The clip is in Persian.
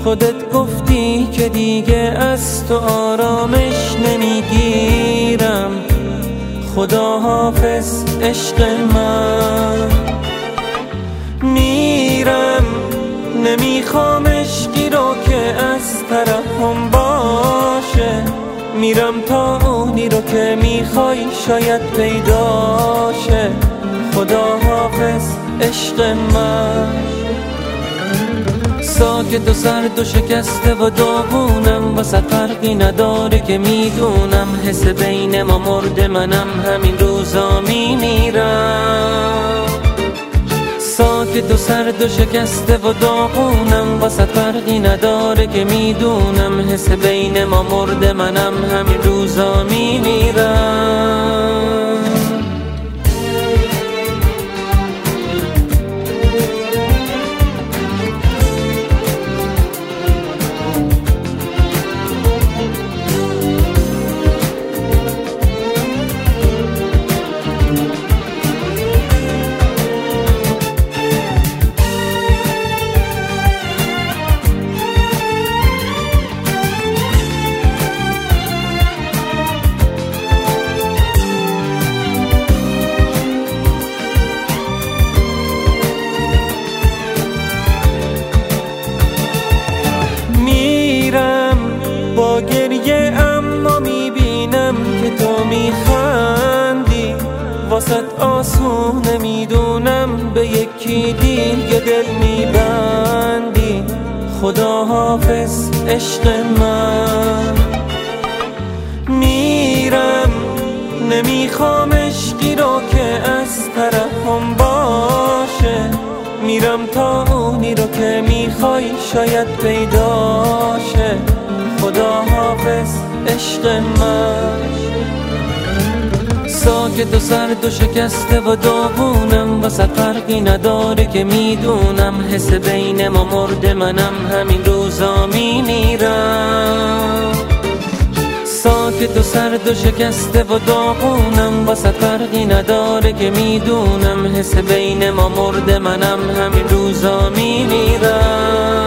خودت گفتی که دیگه از تو آرامش نمیگیرم. خدا حافظ عشق من، میرم نمیخوام عشقی رو که از طرفم باشه. میرم تا اونی رو که میخوای شاید پیداشه. خدا حافظ عشق من. ساکت و سرد و شکسته و داغونم، واسه فرقی نداره که میدونم حس بین ما مرده، منم همین روزا میمیرم. ساکت و سرد و شکسته و داغونم، واسه فرقی نداره که میدونم حس بین ما مرده، منم همین روزا میمیرم. با گریه اما میبینم که تو میخندی، واسط آسونه میدونم به یکی دیگه دل میبندی. خدا حافظ عشق من، میرم نمیخوام عشقی رو که از طرفم باشه. میرم تا اونی رو که میخوای شاید پیداشه. خدا حافظ عشق من. ساکت و سرد و شکسته و داغونم، واسه فرقی نداره که میدونم حس بین ما مرده، منم همین روزا میمیرم. ساکت و سرد و شکسته و داغونم، واسه فرقی نداره که میدونم حس بین ما مرده، منم همین روزا میمیرم.